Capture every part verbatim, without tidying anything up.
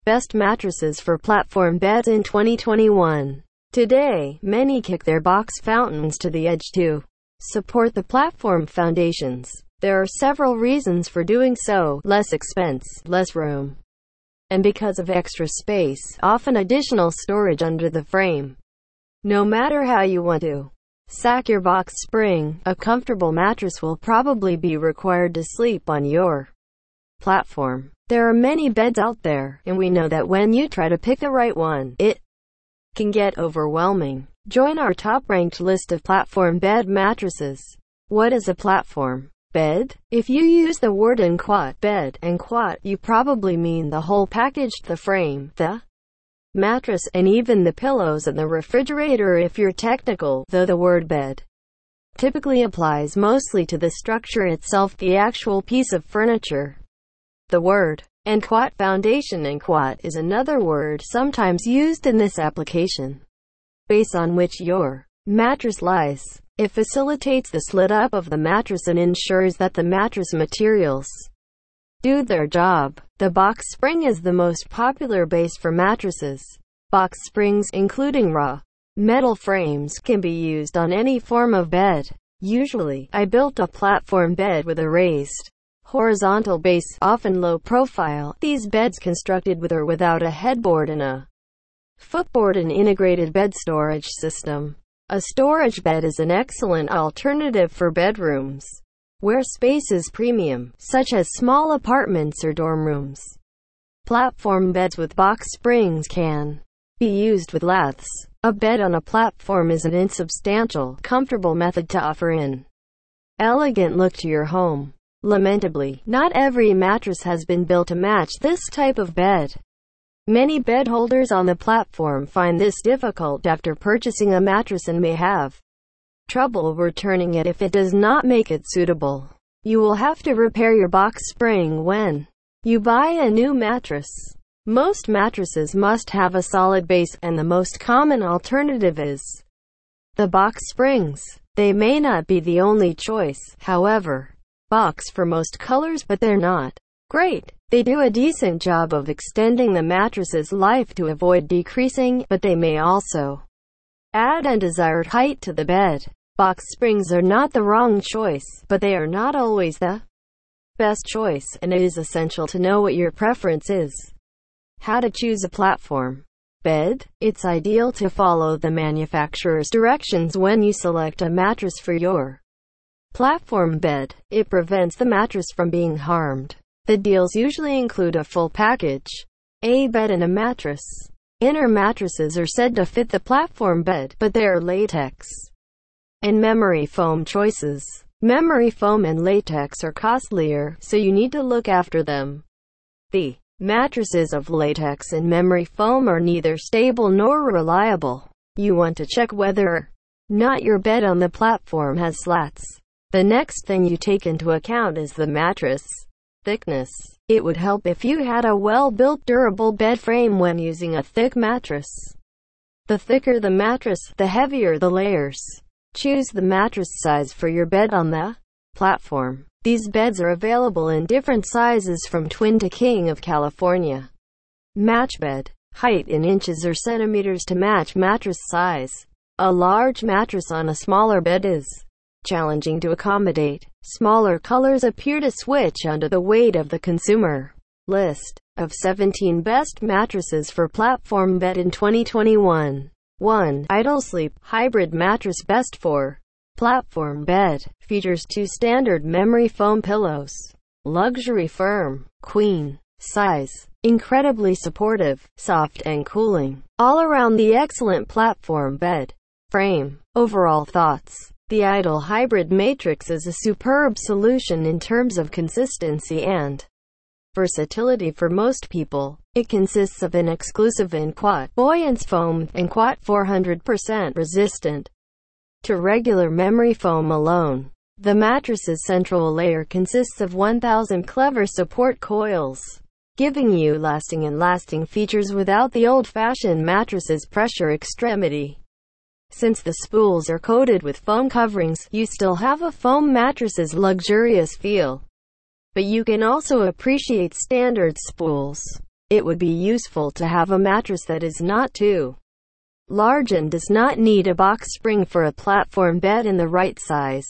Best mattresses for platform beds in twenty twenty-one. Today, many kick their box fountains to the edge to support the platform foundations. There are several reasons for doing so: less expense, less room, and because of extra space, often additional storage under the frame. No matter how you want to sack your box spring, a comfortable mattress will probably be required to sleep on your platform. There are many beds out there, and we know that when you try to pick the right one, it can get overwhelming. Join our top-ranked list of platform bed mattresses. What is a platform bed? If you use the word en quat bed, en quat, you probably mean the whole package: the frame, the mattress, and even the pillows and the refrigerator if you're technical, though the word bed typically applies mostly to the structure itself, the actual piece of furniture. The word en quat foundation, en quat, is another word sometimes used in this application. Base on which your mattress lies. It facilitates the slit up of the mattress and ensures that the mattress materials do their job. The box spring is the most popular base for mattresses. Box springs, including raw metal frames, can be used on any form of bed. Usually, I built a platform bed with a raised horizontal base, often low profile. These beds constructed with or without a headboard and a footboard and integrated bed storage system. A storage bed is an excellent alternative for bedrooms where space is premium, such as small apartments or dorm rooms. Platform beds with box springs can be used with laths. A bed on a platform is an insubstantial, comfortable method to offer an elegant look to your home. Lamentably, not every mattress has been built to match this type of bed. Many bed holders on the platform find this difficult after purchasing a mattress and may have trouble returning it if it does not make it suitable. You will have to repair your box spring when you buy a new mattress. Most mattresses must have a solid base, and the most common alternative is the box springs. They may not be the only choice, however. Box for most colors, but they're not great. They do a decent job of extending the mattress's life to avoid decreasing, but they may also add undesired height to the bed. Box springs are not the wrong choice, but they are not always the best choice, and it is essential to know what your preference is. How to choose a platform bed? It's ideal to follow the manufacturer's directions when you select a mattress for your platform bed. It prevents the mattress from being harmed. The deals usually include a full package: a bed and a mattress. Inner mattresses are said to fit the platform bed, but they are latex and memory foam choices. Memory foam and latex are costlier, so you need to look after them. The mattresses of latex and memory foam are neither stable nor reliable. You want to check whether or not your bed on the platform has slats. The next thing you take into account is the mattress thickness. It would help if you had a well-built, durable bed frame when using a thick mattress. The thicker the mattress, the heavier the layers. Choose the mattress size for your bed on the platform. These beds are available in different sizes from twin to king of California. Match bed. Height in inches or centimeters to match mattress size. A large mattress on a smaller bed is challenging to accommodate. Smaller colors appear to switch under the weight of the consumer. List of seventeen best mattresses for platform bed in twenty twenty-one. one. Idle-Sleep Hybrid Mattress, best for platform bed. Features two standard memory foam pillows. Luxury firm. Queen size. Incredibly supportive, soft and cooling. All around the excellent platform bed frame. Overall thoughts. The Idle Hybrid Matrix is a superb solution in terms of consistency and versatility for most people. It consists of an exclusive en quat buoyance foam, en quat four hundred percent resistant to regular memory foam alone. The mattress's central layer consists of one thousand clever support coils, giving you lasting and lasting features without the old-fashioned mattress's pressure extremity. Since the spools are coated with foam coverings, you still have a foam mattress's luxurious feel. But you can also appreciate standard spools. It would be useful to have a mattress that is not too large and does not need a box spring for a platform bed in the right size.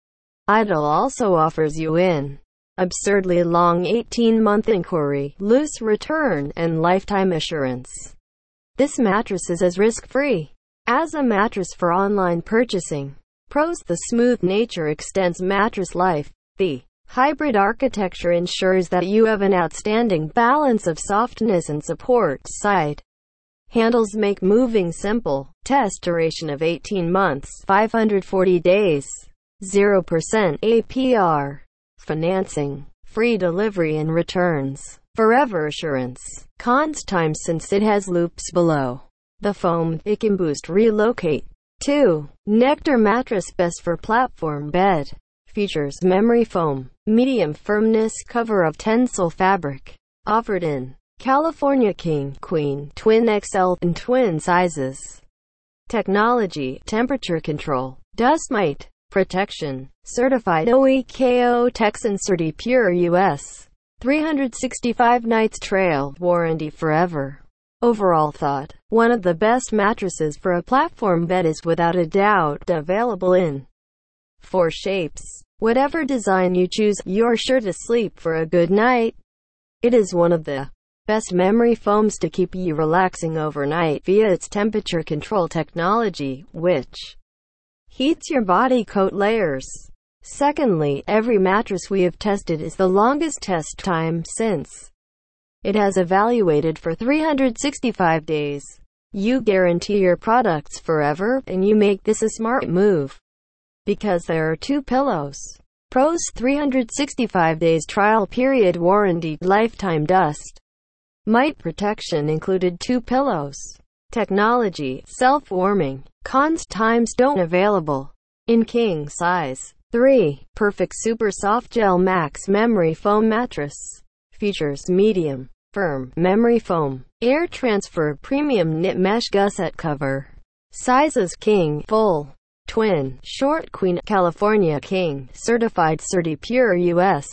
Idle also offers you an absurdly long eighteen-month inquiry, loose return, and lifetime assurance. This mattress is as risk-free as a mattress for online purchasing. Pros: the smooth nature extends mattress life. The hybrid architecture ensures that you have an outstanding balance of softness and support. Side handles make moving simple. Test duration of eighteen months, five hundred forty days, zero percent A P R. Financing, free delivery and returns. Forever assurance. Cons: time since it has loops below the foam, it can boost relocate. two. Nectar mattress best for platform bed. Features: memory foam, medium firmness, cover of Tencel fabric. Offered in California King, Queen, Twin X L, and Twin sizes. Technology: temperature control, dust mite protection, certified O E K O Texan CertiPure U S, three hundred sixty-five nights trail warranty forever. Overall thought: one of the best mattresses for a platform bed is without a doubt available in four shapes. Whatever design you choose, you're sure to sleep for a good night. It is one of the best memory foams to keep you relaxing overnight via its temperature control technology, which heats your body coat layers. Secondly, every mattress we have tested is the longest test time since it has evaluated for three hundred sixty-five days. You guarantee your products forever, and you make this a smart move because there are two pillows. Pros: three hundred sixty-five days trial period warranty, lifetime dust mite protection included, two pillows. Technology: self-warming. Cons: times don't available in king size. three. Perfect super soft gel max memory foam mattress. Features: medium firm memory foam, air transfer, premium knit mesh gusset cover. Sizes: king, full, twin, short, queen. California King, certified CertiPure U S,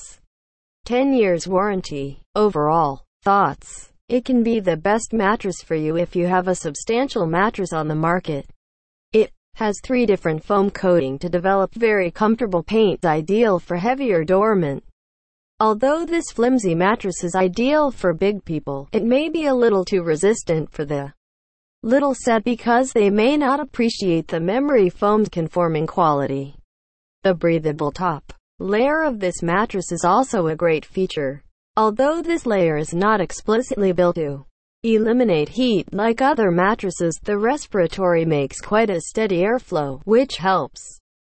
ten years warranty. Overall thoughts: it can be the best mattress for you if you have a substantial mattress on the market. It has three different foam coating to develop very comfortable paint, ideal for heavier dormant. Although this flimsy mattress is ideal for big people, it may be a little too resistant for the little set because they may not appreciate the memory foam's conforming quality. The breathable top layer of this mattress is also a great feature. Although this layer is not explicitly built to eliminate heat like other mattresses, the respiratory makes quite a steady airflow, which helps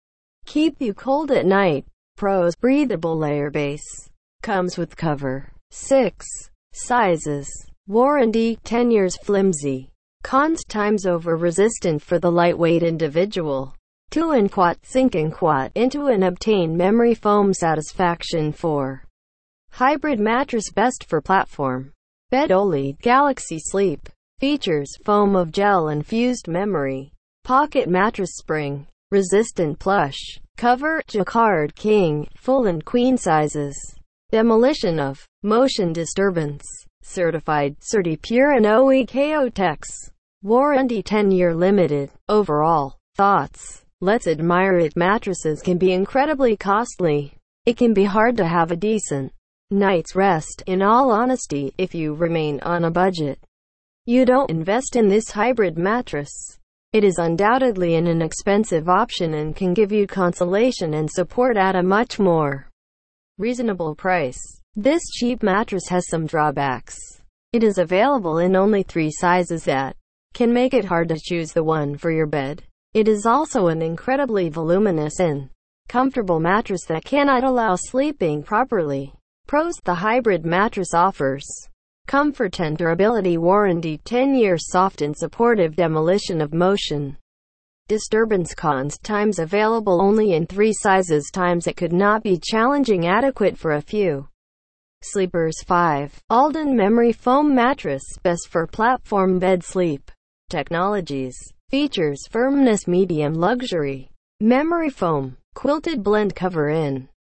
keep you cold at night. Pros: breathable layer base. Comes with cover. six. Sizes. Warranty: ten years. Flimsy. Cons: times over resistant for the lightweight individual. two. In quat, sink and quat into and obtain memory foam satisfaction. four. Hybrid mattress best for platform bed only. Galaxy Sleep. Features: foam of gel infused memory, pocket mattress spring, resistant plush cover. Jacquard King, full and queen sizes. Demolition of motion disturbance. Certified CertiPure and O E K O Tex. Warranty: ten year limited. Overall thoughts: let's admire it. Mattresses can be incredibly costly. It can be hard to have a decent night's rest, in all honesty, if you remain on a budget. You don't invest in this hybrid mattress. It is undoubtedly an inexpensive option and can give you consolation and support at a much more reasonable price. This cheap mattress has some drawbacks. It is available in only three sizes that can make it hard to choose the one for your bed. It is also an incredibly voluminous and comfortable mattress that cannot allow sleeping properly. Pros: the hybrid mattress offers comfort and durability warranty, ten years. Soft and supportive demolition of motion disturbance. Cons: times available only in three sizes. Times it could not be challenging adequate for a few sleepers. five. Alden memory foam mattress best for platform bed sleep. Technologies. Features: firmness medium, luxury memory foam, quilted blend cover in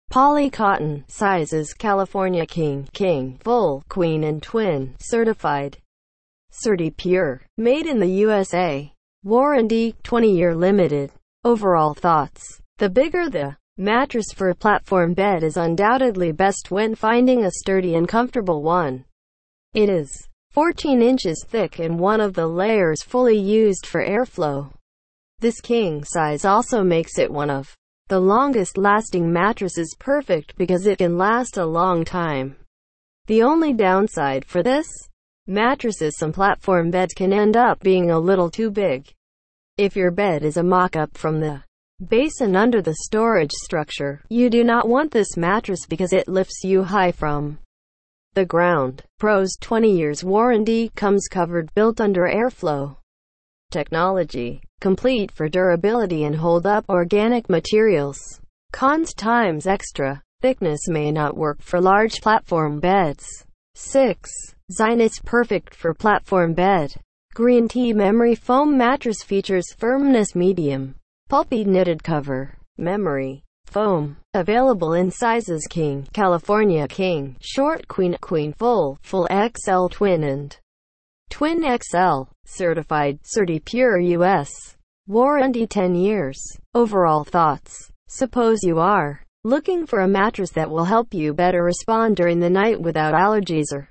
Poly cotton. Sizes California King, King, Full, Queen and Twin. Certified. Certi Pure. Made in the U S A. Warranty, twenty year limited. Overall thoughts. The bigger the mattress for a platform bed is undoubtedly best when finding a sturdy and comfortable one. It is fourteen inches thick and one of the layers fully used for airflow. This king size also makes it one of the longest lasting mattresses, perfect because it can last a long time. The only downside for this mattress is some platform beds can end up being a little too big. If your bed is a mock-up from the base and under the storage structure, you do not want this mattress because it lifts you high from the ground. Pros: twenty years warranty, comes covered, built under airflow technology, complete for durability and hold up, organic materials. Cons: times extra thickness may not work for large platform beds. six. Design: it's perfect for platform bed. Green tea memory foam mattress features firmness medium, pulpy knitted cover, memory foam. Available in sizes King, California King, Short, Queen, Queen, Full, Full X L, Twin and Twin X L. Certified, Certi Pure U S. Warranty ten years. Overall thoughts. Suppose you are looking for a mattress that will help you better respond during the night without allergies or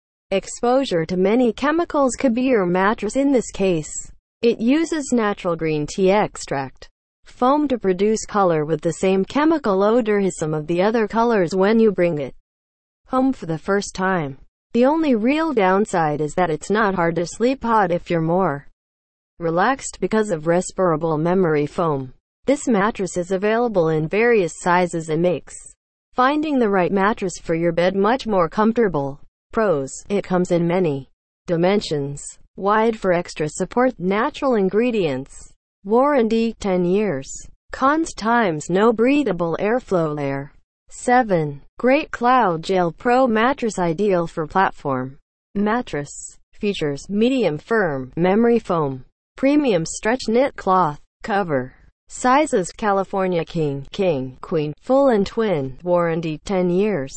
exposure to many chemicals, could be your mattress in this case. It uses natural green tea extract foam to produce color with the same chemical odor as some of the other colors when you bring it home for the first time. The only real downside is that it's not hard to sleep hot if you're more relaxed because of respirable memory foam. This mattress is available in various sizes and makes finding the right mattress for your bed much more comfortable. Pros: it comes in many dimensions. Wide for extra support, natural ingredients. Warranty, ten years. Cons: times no breathable airflow layer. seven. Great Cloud Gel Pro mattress, ideal for platform mattress. Features: medium firm memory foam, premium stretch knit cloth cover. Sizes California King, King, Queen, Full and Twin. Warranty, ten years.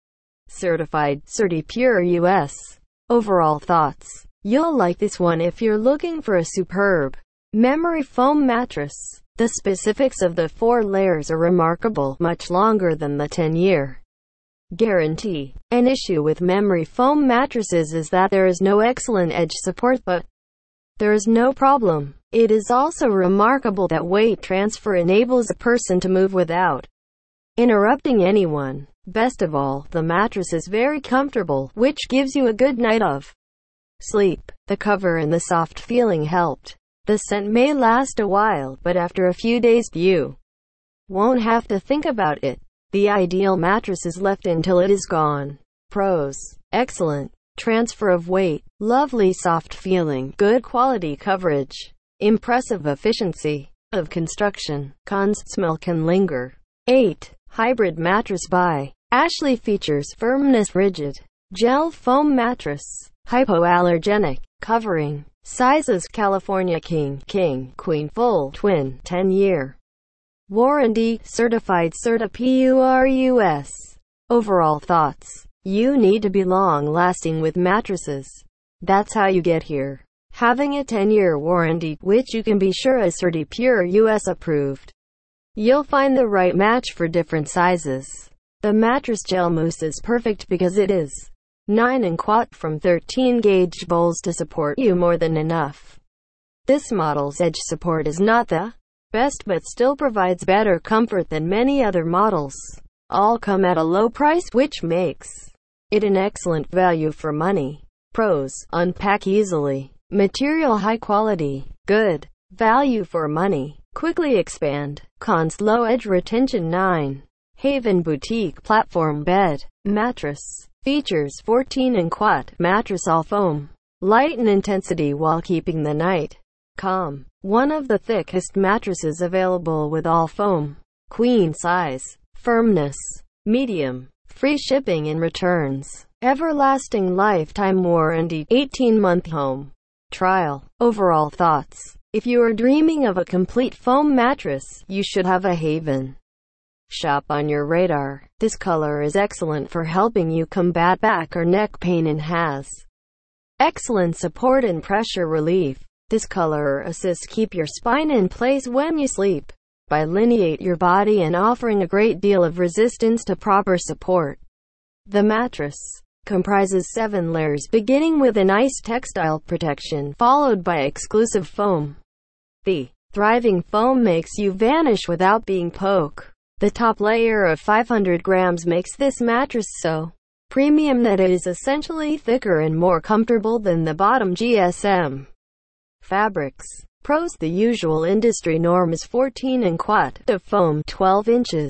Certified, Certi Pure U S. Overall thoughts. You'll like this one if you're looking for a superb memory foam mattress. The specifics of the four layers are remarkable, much longer than the ten year guarantee. An issue with memory foam mattresses is that there is no excellent edge support, but there is no problem. It is also remarkable that weight transfer enables a person to move without interrupting anyone. Best of all, the mattress is very comfortable, which gives you a good night of sleep. The cover and the soft feeling helped. The scent may last a while, but after a few days, you won't have to think about it. The ideal mattress is left until it is gone. Pros: excellent transfer of weight, lovely soft feeling, good quality coverage, impressive efficiency of construction. Cons: smell can linger. eight. Hybrid mattress by Ashley features firmness, rigid gel foam mattress, hypoallergenic covering. Sizes California King, King, Queen, Full, Twin. ten year warranty. Certified, Certi Pure U S. Overall thoughts. You need to be long lasting with mattresses. That's how you get here. Having a ten year warranty, which you can be sure is Certi Pure U S approved. You'll find the right match for different sizes. The mattress gel mousse is perfect because it is nine and quat from thirteen gauge bowls to support you more than enough. This model's edge support is not the best but still provides better comfort than many other models. All come at a low price, which makes it an excellent value for money. Pros: unpack easily. Material high quality. Good value for money. Quickly expand. Cons: low edge retention. nine. Haven Boutique Platform Bed Mattress. Features: fourteen and quat mattress, all foam. Light in intensity while keeping the night calm. One of the thickest mattresses available with all foam. Queen size. Firmness medium. Free shipping and returns. Everlasting lifetime warranty. eighteen month home trial. Overall thoughts. If you are dreaming of a complete foam mattress, you should have a Haven Shop on your radar. This color is excellent for helping you combat back or neck pain and has excellent support and pressure relief. This color assists keep your spine in place when you sleep, by lineate your body and offering a great deal of resistance to proper support. The mattress comprises seven layers beginning with a nice textile protection followed by exclusive foam. The thriving foam makes you vanish without being poke. The top layer of five hundred grams makes this mattress so premium that it is essentially thicker and more comfortable than the bottom G S M fabrics. Pros: the usual industry norm is fourteen and quat of foam, twelve inches.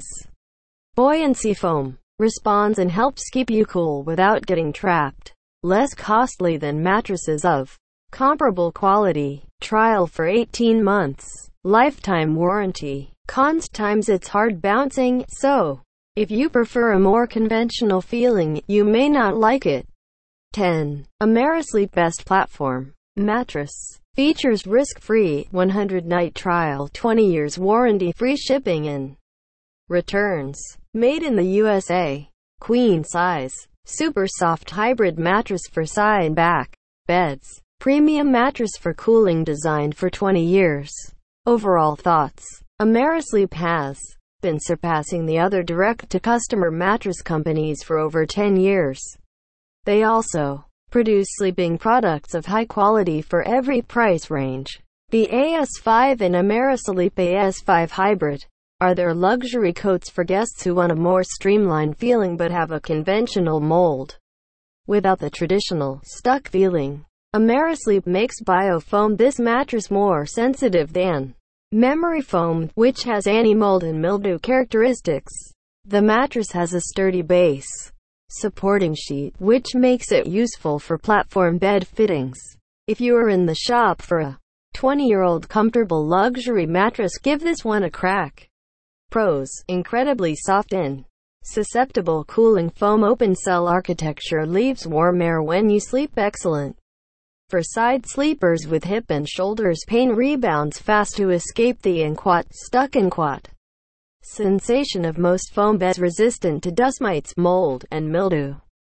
Buoyancy foam responds and helps keep you cool without getting trapped. Less costly than mattresses of comparable quality. Trial for eighteen months. Lifetime warranty. Cons: times it's hard bouncing, so if you prefer a more conventional feeling, you may not like it. ten. Amerisleep Best Platform Mattress. Features risk-free, one hundred night trial, twenty years warranty, free shipping and returns. Made in the U S A. Queen size. Super soft hybrid mattress for side and back beds. Premium mattress for cooling, designed for twenty years. Overall thoughts. Amerisleep has been surpassing the other direct-to-customer mattress companies for over ten years. They also produce sleeping products of high quality for every price range. The A S five and Amerisleep A S five Hybrid are their luxury coats for guests who want a more streamlined feeling but have a conventional mold without the traditional stuck feeling. Amerisleep makes BioFoam, this mattress, more sensitive than memory foam, which has anti-mold and mildew characteristics. The mattress has a sturdy base supporting sheet, which makes it useful for platform bed fittings. If you are in the shop for a twenty-year-old comfortable luxury mattress, give this one a crack. Pros: incredibly soft and susceptible cooling foam. Open cell architecture leaves warm air when you sleep. Excellent for side sleepers with hip and shoulders pain. Rebounds fast to escape the in-quat, stuck in-quat sensation of most foam beds. Resistant to dust mites, mold, and mildew.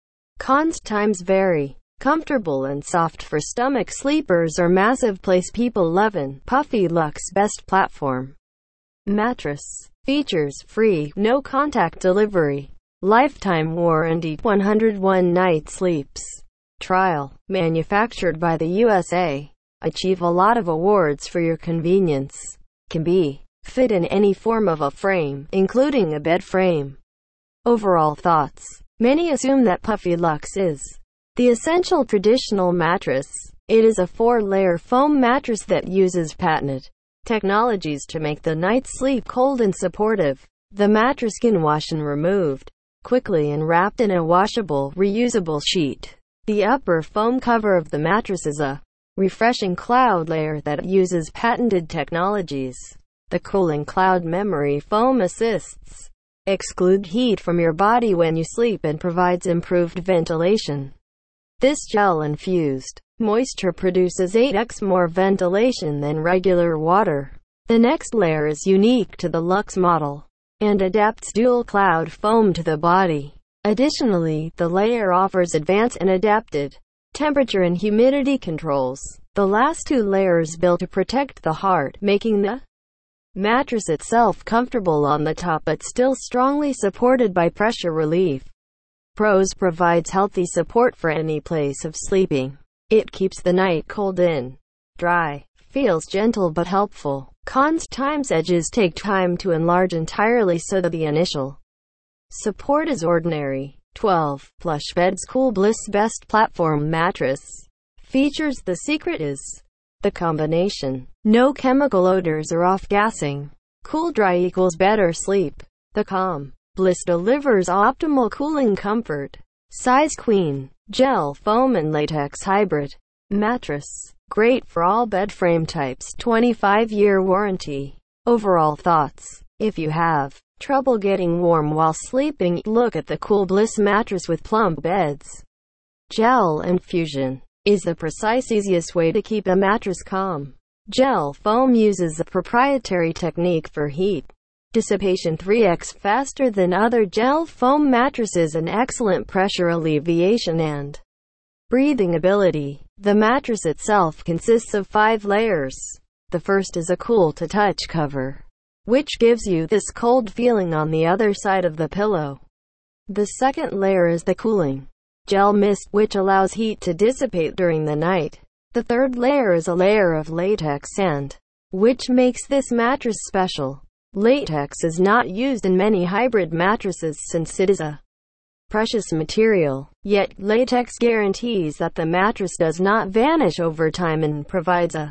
Cons: times vary. Comfortable and soft for stomach sleepers or massive place people. eleven. Puffy Luxe Best Platform Mattress. Features: free, no contact delivery, lifetime warranty, one hundred one night sleeps. Trial. Manufactured by the U S A. Achieve a lot of awards for your convenience. Can be fit in any form of a frame, including a bed frame. Overall thoughts. Many assume that Puffy Luxe is the essential traditional mattress. It is a four-layer foam mattress that uses patented technologies to make the night's sleep cold and supportive. The mattress can wash and removed quickly and wrapped in a washable, reusable sheet. The upper foam cover of the mattress is a refreshing cloud layer that uses patented technologies. The cooling cloud memory foam assists exclude heat from your body when you sleep and provides improved ventilation. This gel-infused moisture produces eight x more ventilation than regular water. The next layer is unique to the Luxe model and adapts dual cloud foam to the body. Additionally, the layer offers advanced and adapted temperature and humidity controls. The last two layers built to protect the heart, making the mattress itself comfortable on the top but still strongly supported by pressure relief. Pros: provides healthy support for any place of sleeping. It keeps the night cold and dry. Feels gentle but helpful. Cons: times edges take time to enlarge entirely, so that the initial support is ordinary. twelve. Plush Beds Cool Bliss Best Platform Mattress. Features: the secret is the combination. No chemical odors or off-gassing. Cool dry equals better sleep. The Calm Bliss delivers optimal cooling comfort. Size: queen, gel, foam and latex hybrid mattress. Great for all bed frame types. twenty-five year warranty. Overall thoughts. If you have trouble getting warm while sleeping, look at the Cool Bliss mattress with plump beds. Gel infusion is the precise easiest way to keep a mattress calm. Gel foam uses a proprietary technique for heat dissipation three x faster than other gel foam mattresses, and excellent pressure alleviation and breathing ability. The mattress itself consists of five layers. The first is a cool-to-touch cover, which gives you this cold feeling on the other side of the pillow. The second layer is the cooling gel mist, which allows heat to dissipate during the night. The third layer is a layer of latex sand, which makes this mattress special. Latex is not used in many hybrid mattresses since it is a precious material, yet latex guarantees that the mattress does not vanish over time and provides a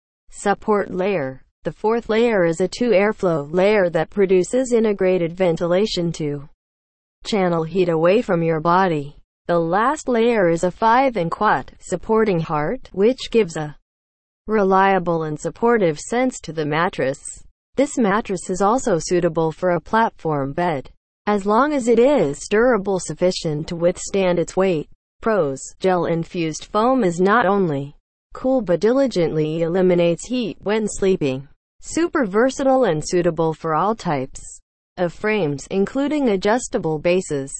support layer. The fourth layer is a two airflow layer that produces integrated ventilation to channel heat away from your body. The last layer is a five in quat supporting heart, which gives a reliable and supportive sense to the mattress. This mattress is also suitable for a platform bed, as long as it is durable sufficient to withstand its weight. Pros: gel-infused foam is not only cool but diligently eliminates heat when sleeping. Super versatile and suitable for all types of frames, including adjustable bases.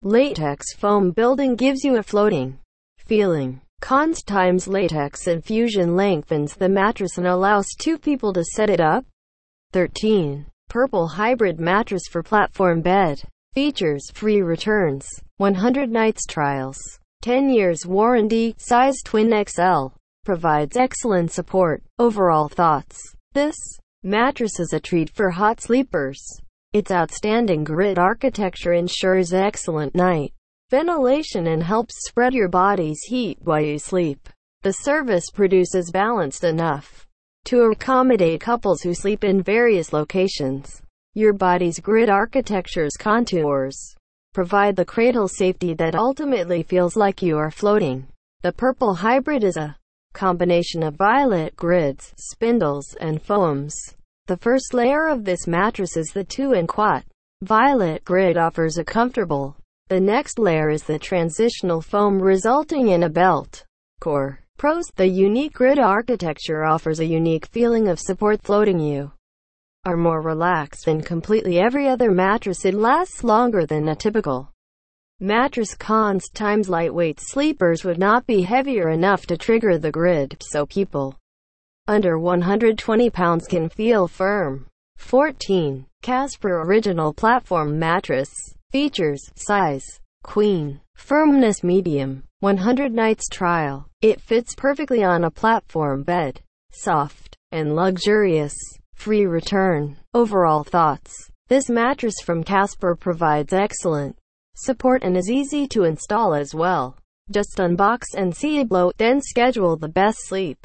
Latex foam building gives you a floating feeling. Cons times latex infusion lengthens the mattress and allows two people to set it up. thirteen. Purple hybrid mattress for platform bed. Features: free returns, one hundred nights trials, ten years warranty, size twin X L. Provides excellent support. Overall thoughts: this mattress is a treat for hot sleepers. Its outstanding grid architecture ensures excellent night ventilation and helps spread your body's heat while you sleep. The service produces balanced enough to accommodate couples who sleep in various locations. Your body's grid architecture's contours provide the cradle safety that ultimately feels like you are floating. The Purple Hybrid is a combination of violet grids, spindles, and foams. The first layer of this mattress is the two in quat violet grid, offers a comfortable. The next layer is the transitional foam, resulting in a belt core. Pros: the unique grid architecture offers a unique feeling of support, floating you are more relaxed than completely every other mattress. It lasts longer than a typical mattress. Cons times lightweight sleepers would not be heavier enough to trigger the grid, so people under one hundred twenty pounds can feel firm. fourteen. Casper Original Platform Mattress. Features: size queen, firmness medium, one hundred nights trial. It fits perfectly on a platform bed. Soft and luxurious. Free return. Overall thoughts: this mattress from Casper provides excellent support and is easy to install as well. Just unbox and see it blow, then schedule the best sleep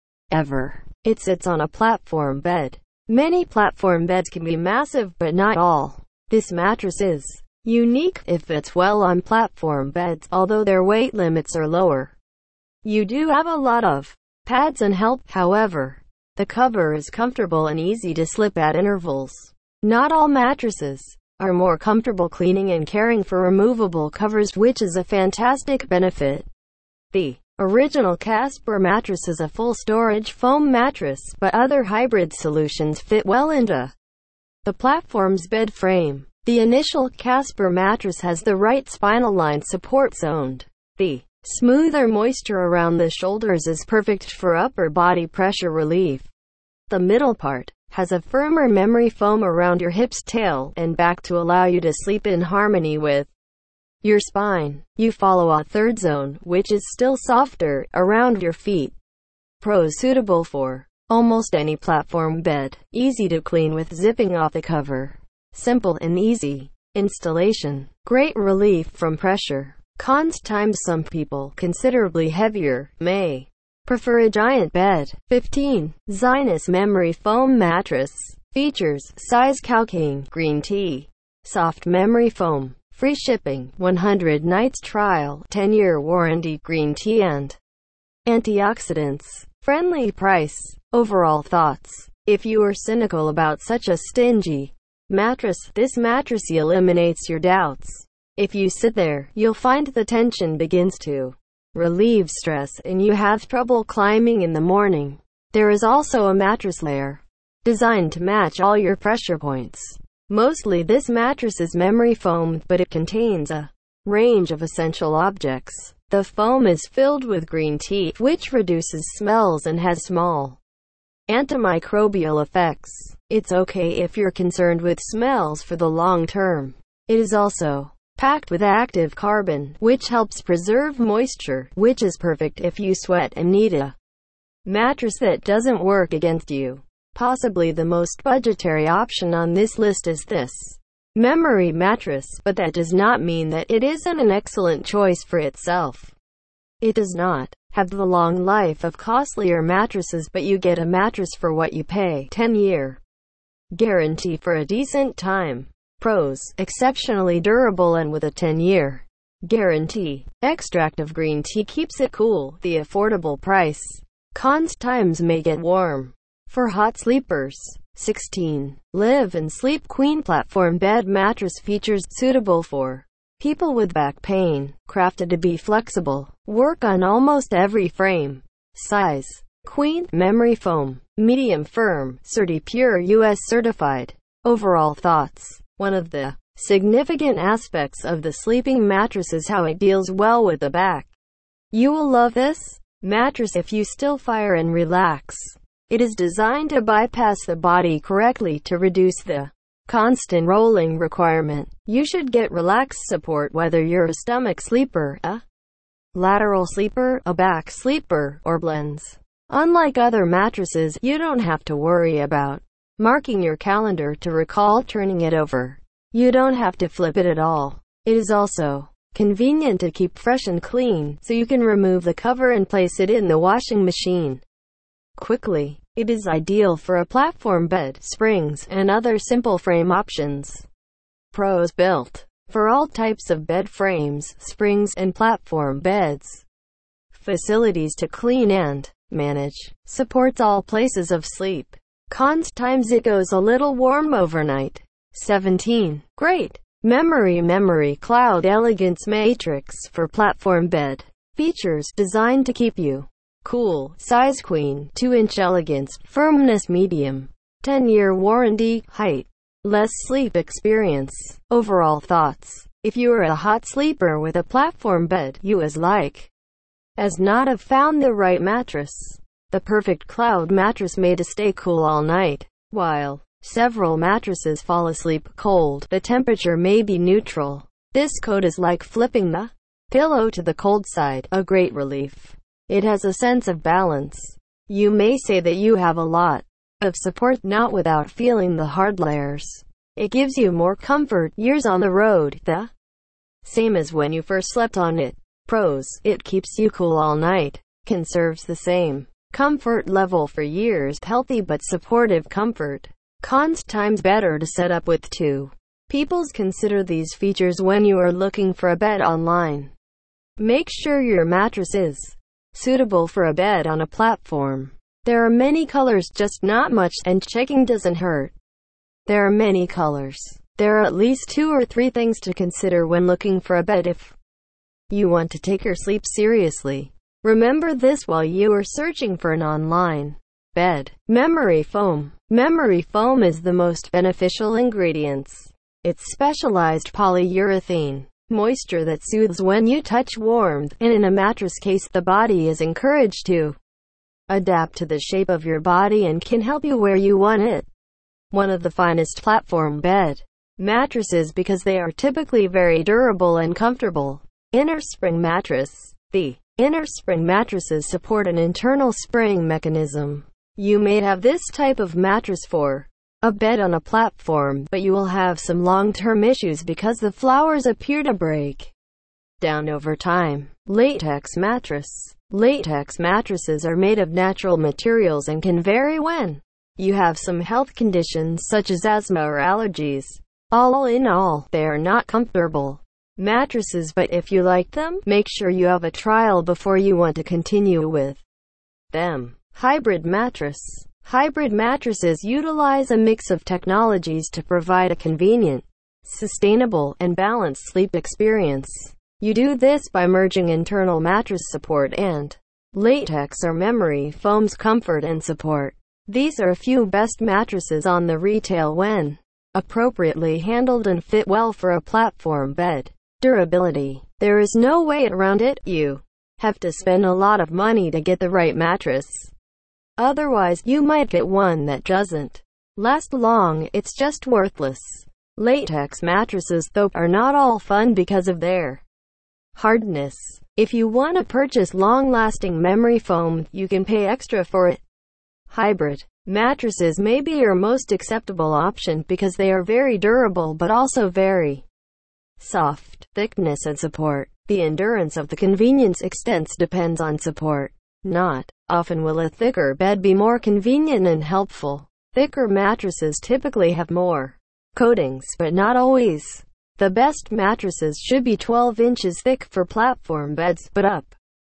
ever. It sits on a platform bed. Many platform beds can be massive, but not all. This mattress is unique. It fits well on platform beds, although their weight limits are lower. You do have a lot of pads and help, however. The cover is comfortable and easy to slip at intervals. Not all mattresses are more comfortable cleaning and caring for removable covers, which is a fantastic benefit. The original Casper mattress is a full storage foam mattress, but other hybrid solutions fit well into the platform's bed frame. The initial Casper mattress has the right spinal line support zoned. The smoother moisture around the shoulders is perfect for upper body pressure relief. The middle part has a firmer memory foam around your hips, tail, and back to allow you to sleep in harmony with your spine. You follow a third zone, which is still softer, around your feet. Pros: suitable for almost any platform bed. Easy to clean with zipping off the cover. Simple and easy installation. Great relief from pressure. Cons times some people considerably heavier may prefer a giant bed. fifteen. Zinus Memory Foam Mattress. Features: size cow king, green tea, soft memory foam. Free shipping, one hundred nights trial, ten year warranty, green tea and antioxidants. Friendly price. Overall thoughts: if you are cynical about such a stingy mattress, this mattress eliminates your doubts. If you sit there, you'll find the tension begins to relieve stress and you have trouble climbing in the morning. There is also a mattress layer designed to match all your pressure points. Mostly this mattress is memory foam, but it contains a range of essential objects. The foam is filled with green tea, which reduces smells and has small antimicrobial effects. It's okay if you're concerned with smells for the long term. It is also packed with active carbon, which helps preserve moisture, which is perfect if you sweat and need a mattress that doesn't work against you. Possibly the most budgetary option on this list is this memory mattress, but that does not mean that it isn't an excellent choice for itself. It does not have the long life of costlier mattresses, but you get a mattress for what you pay. ten year guarantee for a decent time. Pros: exceptionally durable and with a ten year guarantee. Extract of green tea keeps it cool. The affordable price. Cons: times may get warm. For hot sleepers. sixteen. Live and Sleep Queen Platform Bed Mattress features suitable for people with back pain, crafted to be flexible, work on almost every frame. Size: Queen, memory foam, medium firm, CertiPure U S certified. Overall thoughts: one of the significant aspects of the sleeping mattress is how it deals well with the back. You will love this mattress if you still fire and relax. It is designed to bypass the body correctly to reduce the constant rolling requirement. You should get relaxed support whether you're a stomach sleeper, a lateral sleeper, a back sleeper, or blends. Unlike other mattresses, you don't have to worry about marking your calendar to recall turning it over. You don't have to flip it at all. It is also convenient to keep fresh and clean, so you can remove the cover and place it in the washing machine quickly. It is ideal for a platform bed, springs, and other simple frame options. Pros: built for all types of bed frames, springs, and platform beds. Facilities to clean and manage. Supports all places of sleep. Cons: times it goes a little warm overnight. seventeen. Great memory memory cloud elegance matrix for platform bed. Features designed to keep you cool. Size: queen, two inch elegance, firmness medium. ten year warranty. Height: less sleep experience. Overall thoughts: if you are a hot sleeper with a platform bed, you as like as not have found the right mattress. The perfect cloud mattress made to stay cool all night. While several mattresses fall asleep cold, the temperature may be neutral. This coat is like flipping the pillow to the cold side, a great relief. It has a sense of balance. You may say that you have a lot of support, not without feeling the hard layers. It gives you more comfort years on the road, the same as when you first slept on it. Pros: it keeps you cool all night, conserves the same comfort level for years, healthy but supportive comfort. Cons: times better to set up with two peoples. Consider these features when you are looking for a bed online. Make sure your mattress is suitable for a bed on a platform. There are many colors, just not much, and checking doesn't hurt. There are many colors. There are at least two or three things to consider when looking for a bed if you want to take your sleep seriously. Remember this while you are searching for an online bed. Memory foam. Memory foam is the most beneficial ingredients. It's specialized polyurethane moisture that soothes when you touch warmth, and in a mattress case the body is encouraged to adapt to the shape of your body and can help you where you want it. One of the finest platform bed mattresses because they are typically very durable and comfortable. Inner spring mattress. The inner spring mattresses support an internal spring mechanism. You may have this type of mattress for a bed on a platform, but you will have some long-term issues because the flowers appear to break down over time. Latex mattress. Latex mattresses are made of natural materials and can vary when you have some health conditions such as asthma or allergies. All in all, they are not comfortable mattresses, but if you like them, make sure you have a trial before you want to continue with them. Hybrid mattress. Hybrid mattresses utilize a mix of technologies to provide a convenient, sustainable, and balanced sleep experience. You do this by merging internal mattress support and latex or memory foam's comfort and support. These are a few best mattresses on the retail when appropriately handled and fit well for a platform bed. Durability. There is no way around it. You have to spend a lot of money to get the right mattress. Otherwise, you might get one that doesn't last long. It's just worthless. Latex mattresses, though, are not all fun because of their hardness. If you want to purchase long-lasting memory foam, you can pay extra for it. Hybrid mattresses may be your most acceptable option because they are very durable but also very soft. Thickness and support. The endurance of the convenience extents depends on support. Not often will a thicker bed be more convenient and helpful. Thicker mattresses typically have more coatings, but not always. The best mattresses should be twelve inches thick for platform beds, but up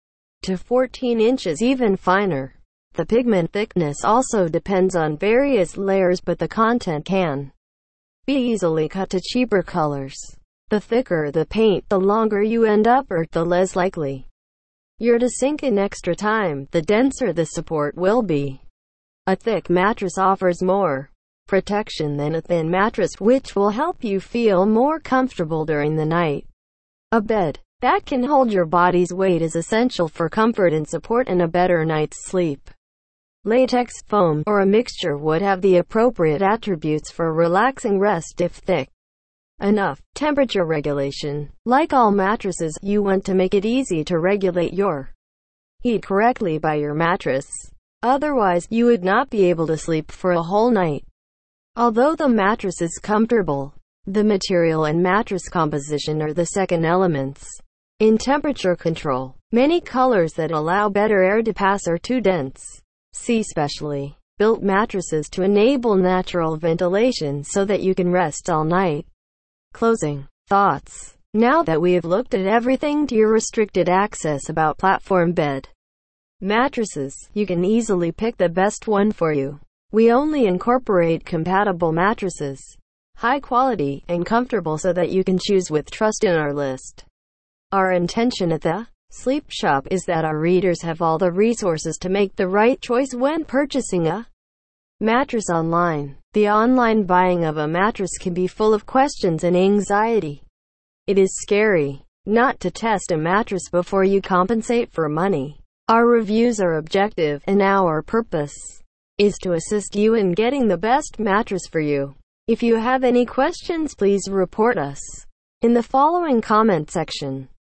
to fourteen inches, even finer. The pigment thickness also depends on various layers, but the content can be easily cut to cheaper colors. The thicker the paint, the longer you end up, or the less likely you're to sink in extra time. The denser the support will be. A thick mattress offers more protection than a thin mattress, which will help you feel more comfortable during the night. A bed that can hold your body's weight is essential for comfort and support and a better night's sleep. Latex, foam, or a mixture would have the appropriate attributes for relaxing rest if thick enough. Temperature regulation. Like all mattresses, you want to make it easy to regulate your heat correctly by your mattress. Otherwise, you would not be able to sleep for a whole night. Although the mattress is comfortable, the material and mattress composition are the second elements in temperature control. Many colors that allow better air to pass are too dense. See specially built mattresses to enable natural ventilation so that you can rest all night. Closing thoughts. Now that we have looked at everything to your restricted access about platform bed mattresses, you can easily pick the best one for you. We only incorporate compatible mattresses, high quality and comfortable, so that you can choose with trust in our list. Our intention at the Sleep Shop is that our readers have all the resources to make the right choice when purchasing a mattress online. The online buying of a mattress can be full of questions and anxiety. It is scary not to test a mattress before you compensate for money. Our reviews are objective, and our purpose is to assist you in getting the best mattress for you. If you have any questions, please report us in the following comment section.